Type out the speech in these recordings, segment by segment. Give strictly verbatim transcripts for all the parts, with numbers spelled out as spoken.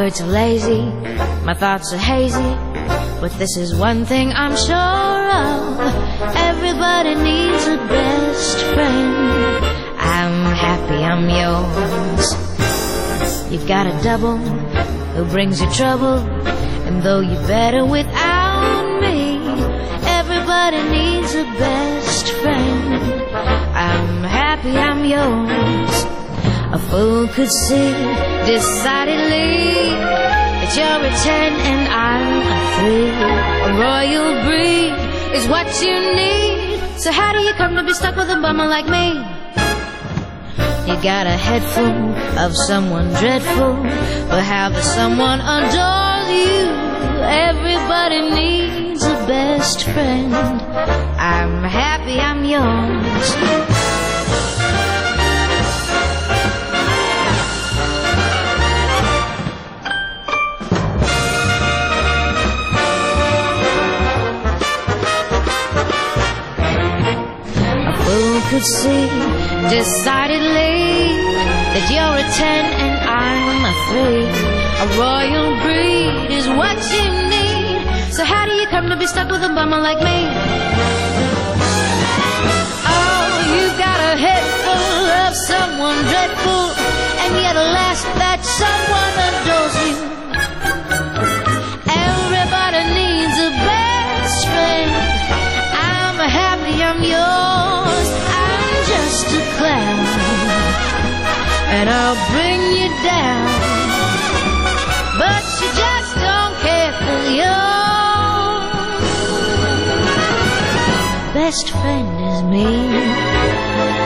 words are lazy, my thoughts are hazy, but this is one thing I'm sure of: everybody needs a best friend. I'm happy I'm yours. You've got a double who brings you trouble, and though you're better without me, everybody needs a best friend. I'm happy I'm yours. A fool could see decidedly that you're a ten and I'm a three. A royal breed is what you need. So how do you come to be stuck with a bummer like me? You got a head full of someone dreadful, but how the someone adores you. Everybody needs a best friend. I'm happy I'm yours. Who could see decidedly that you're a ten and I'm a three? A royal breed is what you need. So how do you come to be stuck with a bummer like me? Oh, you've got a head full of someone dreadful, and yet alas, that someone adores you. Everybody needs a best friend. I'm happy I'm yours. I'm just a clown, and I'll bring you down, but you just don't care for your best friend is me.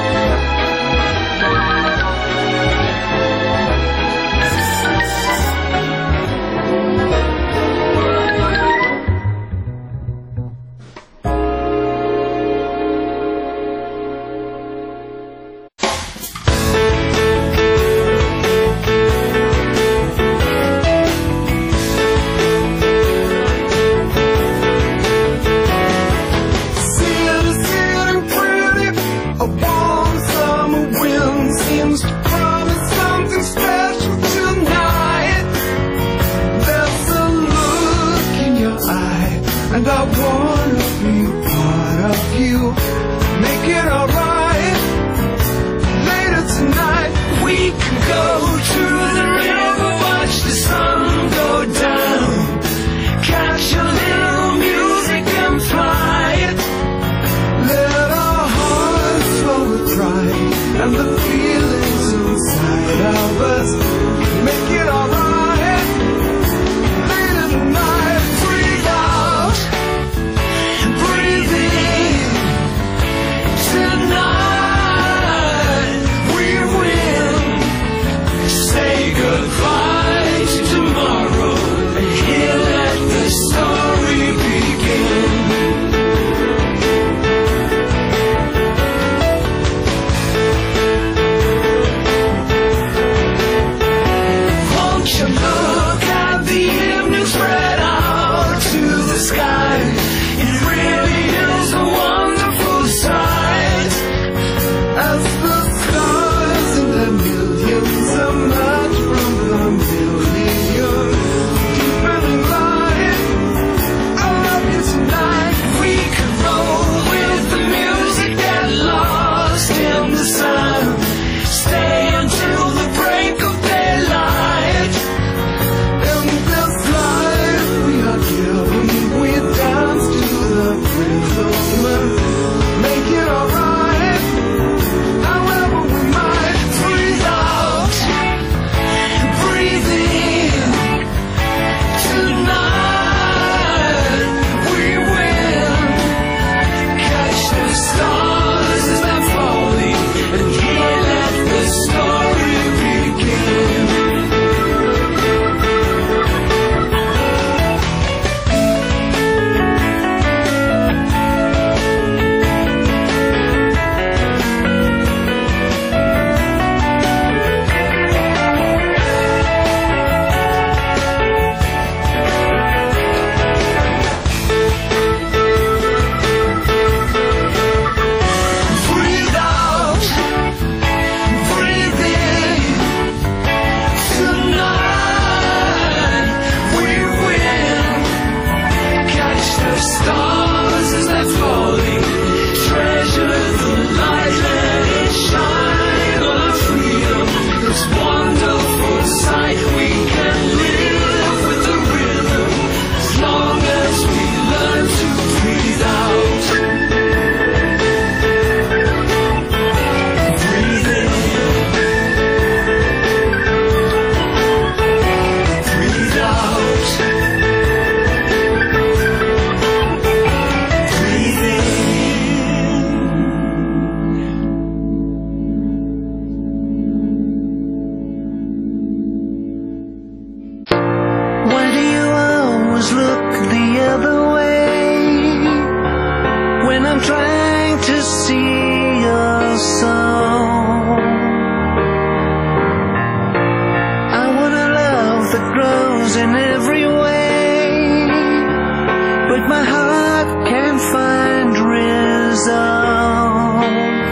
in every way, but my heart can't find resolve.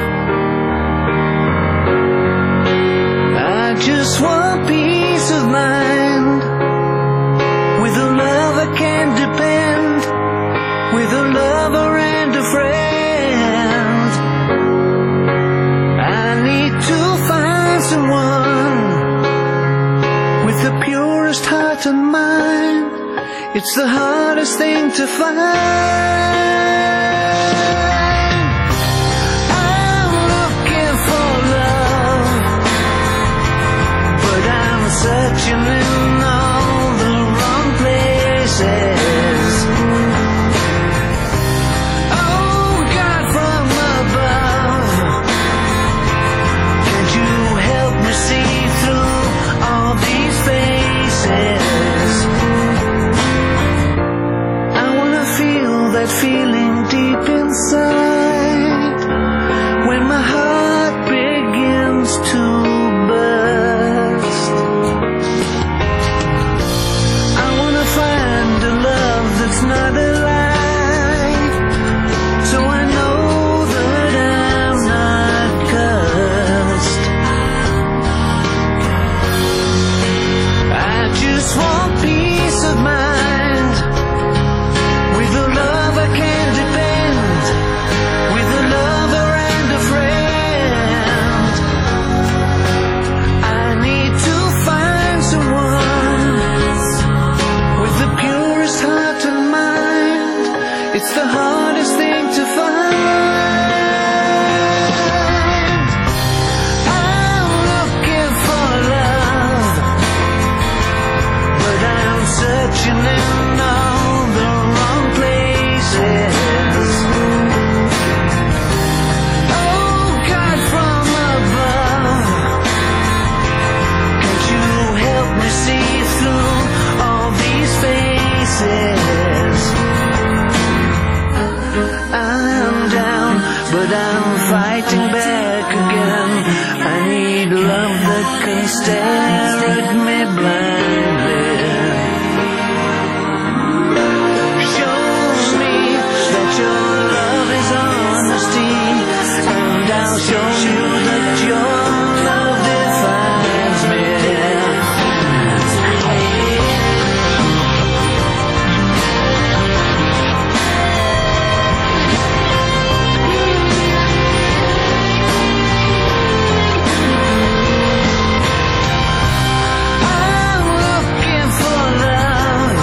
I just want peace of mind, with a love I can depend, with a lover and a friend. I need to find someone with the purest heart and mind. It's the hardest thing to find. I'm looking for love, but I'm searching in all the wrong places. Oh, God from above, can't you help me see through all these faces? I wanna feel that feeling deep inside, when my heart begins to burst. I wanna find a love that's not a lie, so I know that I'm not cursed. I just want peace of mind, with a love I can depend, with a lover and a friend. I need to find someone with the purest heart and mind. It's the hardest thing to find. I'm looking for love, but I'm searching in all the wrong places. Oh, God from above, can't you help me see through all these faces? I'm down, but I'm fighting back again. I need love that can stare at me blindly. Show me that your love is honesty, and I'll show you that your love defines me. I'm looking for love,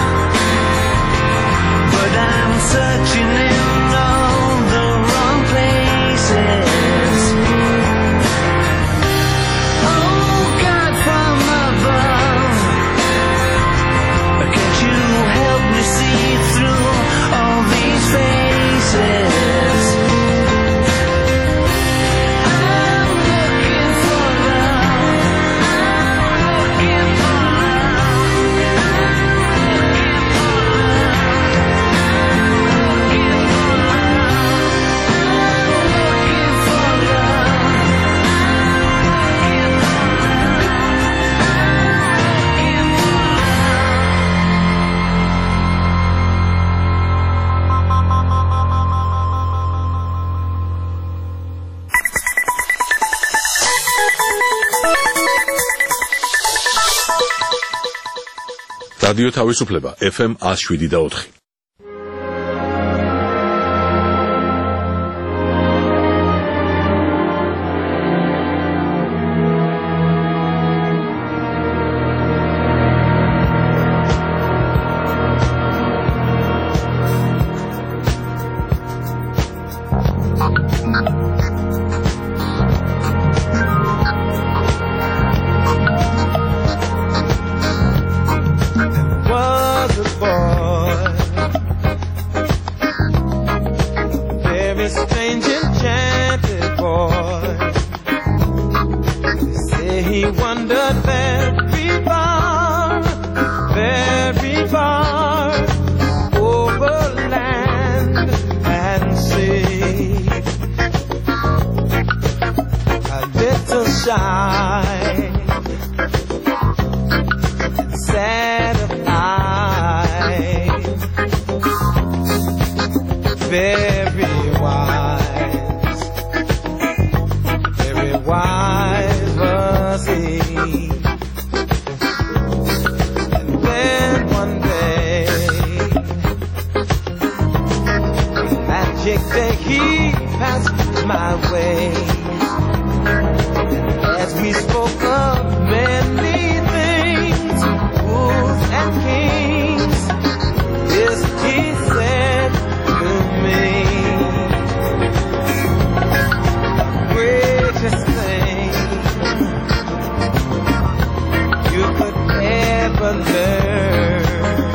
but I'm searching in all the wrong places. Oh, God from above, can't you help me see through all these faces? I'm looking for love, looking for love, looking for რადიო თავისუფლება ეფ ემ one oh seven და four. Was a boy, very strange, enchanted boy. They say he wandered very far, very far, over land and sea. A little shy, sad of eye. very wise, very wise was he. And then one day, magic day, he passed my way. As we spoke of many things, fools and kings, this he said to me: greatest thing you could ever learn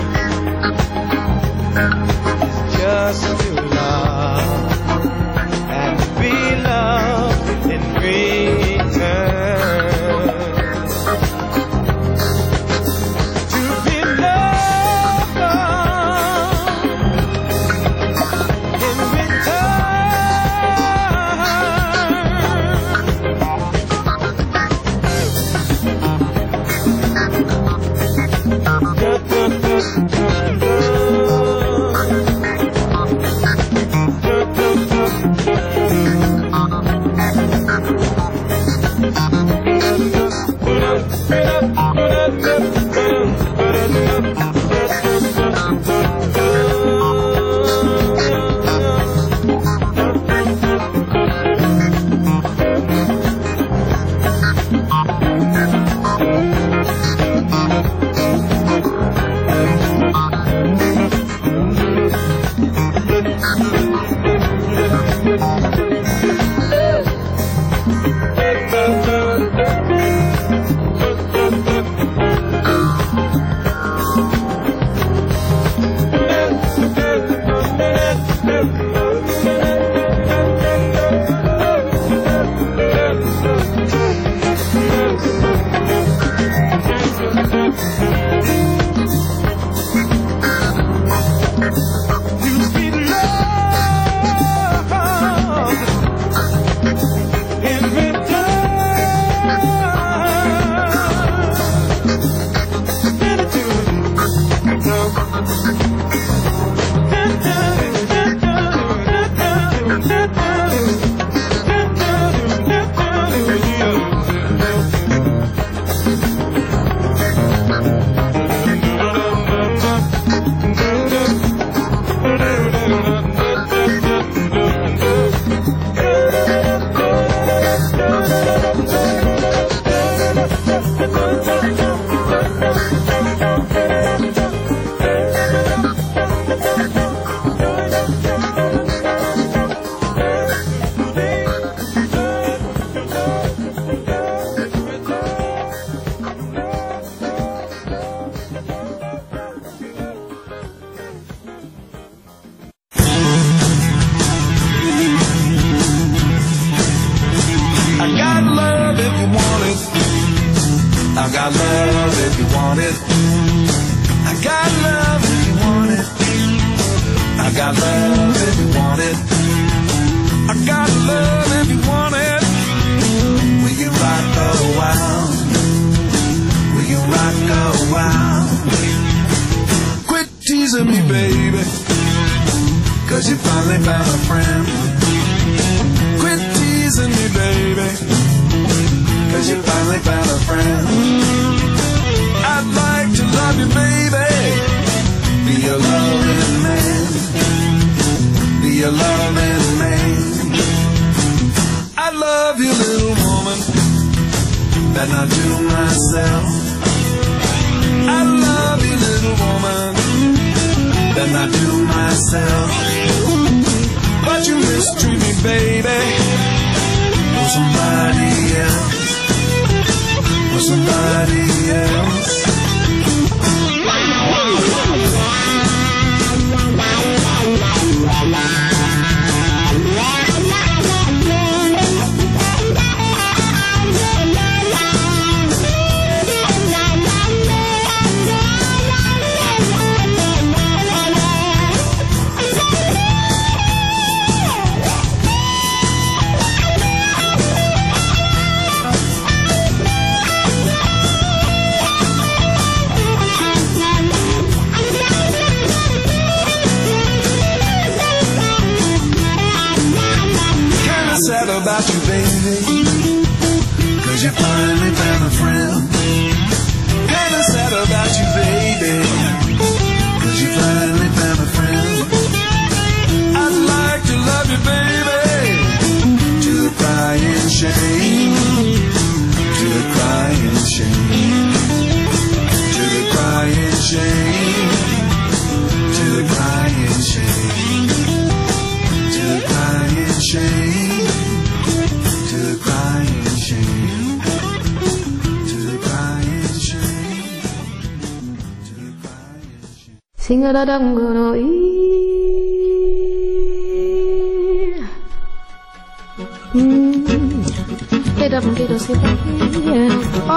is just to love and be loved in return. To be loved in about you, baby, 'cause you finally found a friend. Kinda sad about you, baby, 'cause you finally found a friend. I'd like to love you, baby, to the crying shame, to the crying shame, to the crying shame, to the crying shame, to the crying shame, to the crying shame, to the crying shame, to the crying shame. 싱가라당구노 이 Get up and get us here. Oh,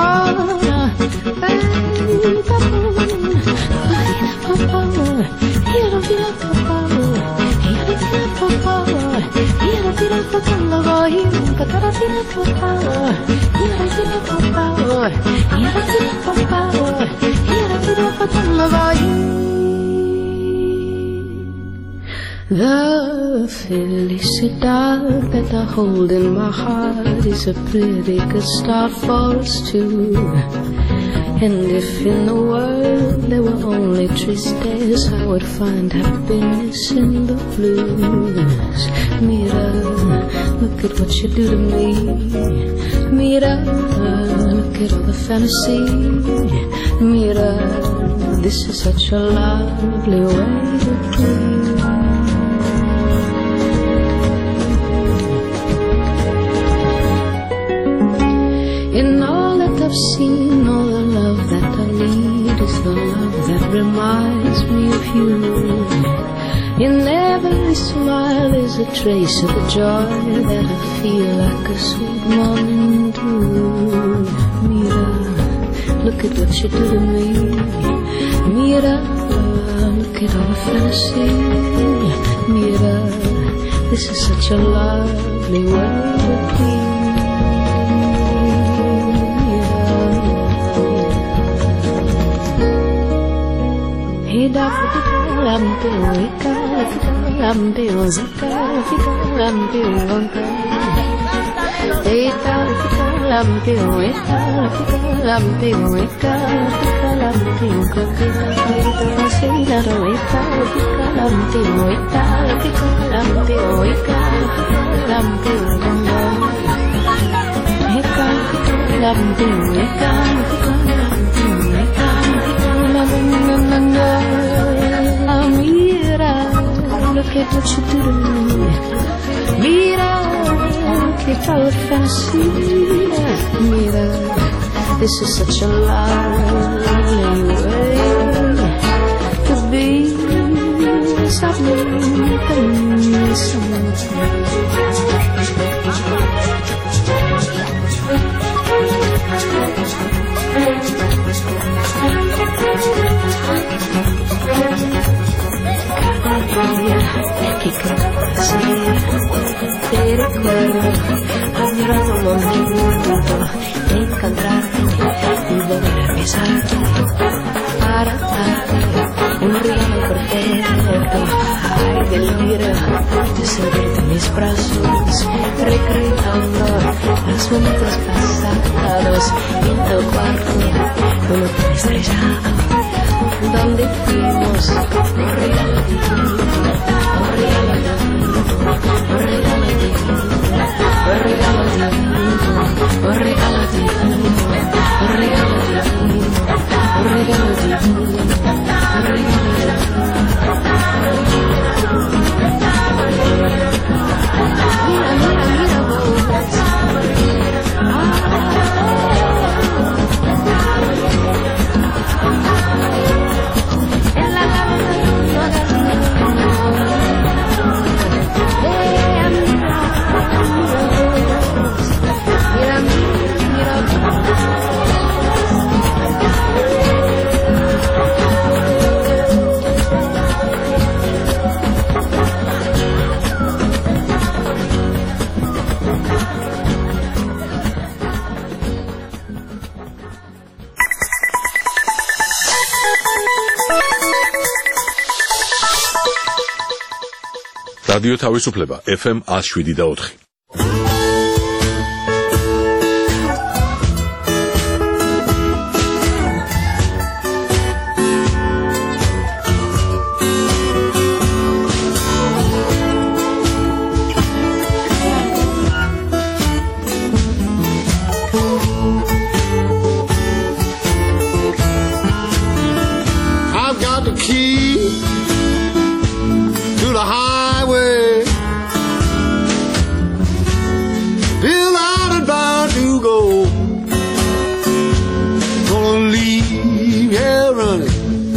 the felicidad that I hold in my heart is a pretty good start for us two. And if in the world there were only tristes, I would find happiness in the blues. Mira, look at what you do to me. Mira, look at all the fantasy. Mira, this is such a lovely way to be. In all that I've seen, all the love that I need is the love that reminds me of you. In every smile is a trace of the joy that I feel like a sweet morning dew. Mira, look at what you do to me. Mira, look at all the fantasy. Mira, this is such a lovely way to be. Làm tiểu ca, làm tiểu ca, làm tiểu ca. Eta làm tiểu ca, làm tiểu ca, làm tiểu ca. Eta say that eta, làm tiểu ca, làm tiểu ca, làm tiểu ca. Eta làm tiểu ca, làm tiểu ca, làm Mira, look at what you do to me. Mira, look at all the fantasy. Mira, this is such a lovely way to be. Something, something. Que te recuerdo, añorando un momento de encontrarte y volver a besarte para darte un regalo perfecto. Ay, deliro de sentirte en mis brazos, recreando los momentos pasados en tu cuarto, con un estrellado, donde fuimos un regalo divino. რადიო თავისუფლება ეფ ემ one oh seven point four. got the key to the highway. Bill out and bound to go. Gonna leave here running.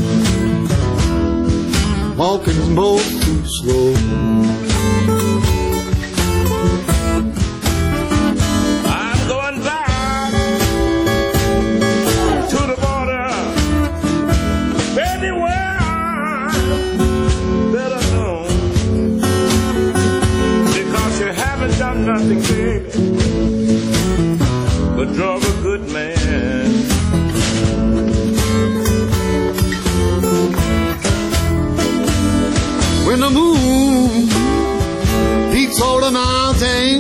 Walking's most too slow. I'm going back to the border. Anywhere that I know. Because you haven't done nothing, baby, but draw a good man. When the moon peaks over the mountain,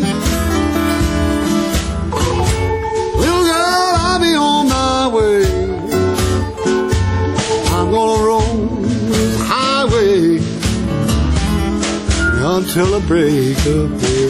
little girl, I'll be on my way. I'm gonna roam this highway until the break of day.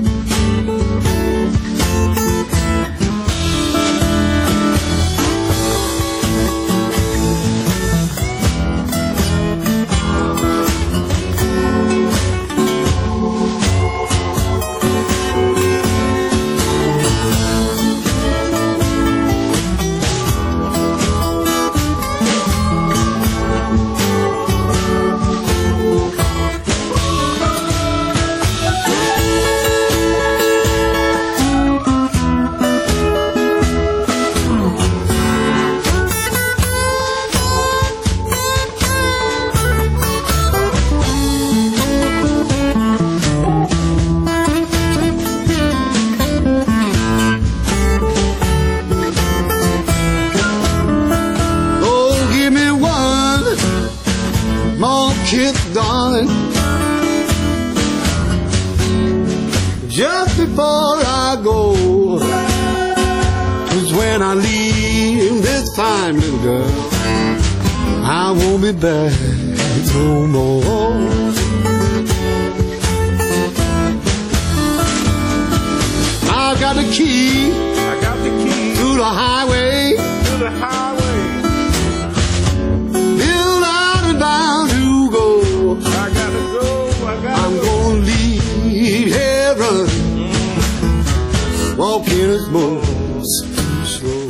Darling, just before I go, 'cause when I leave this time, little girl, I won't be back no more. I got the key, I got the key to the highway, to the highway. Build out and bound to go. I gotta go, I gotta I'm go. gonna leave heaven, walking as most slow.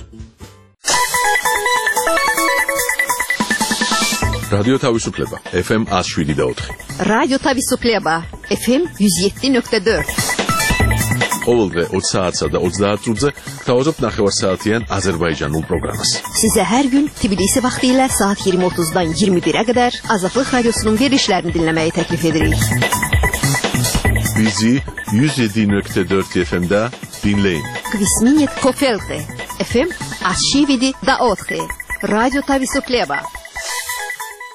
რადიო თავისუფლება ეფ ემ one oh seven point four. რადიო თავისუფლება ეფ ემ one oh seven point four. ყოველდღე ოცი საათსა და ოცდაათ წუთზე გთავაზობთ ნახევარსაათიან აზერბაიჯანულ პროგრამას. Size her gün Tbilisi vaxtilə saat yirmi otuzdan iyirmi birə qədər Azadlıq Radiosunun verilişlərini dinləməyi təklif edirik. Bizi one oh seven point four efe em'də dinləyin. Kvisminit Kofelte, efe em one oh seven point four. Радио Тависуклеба.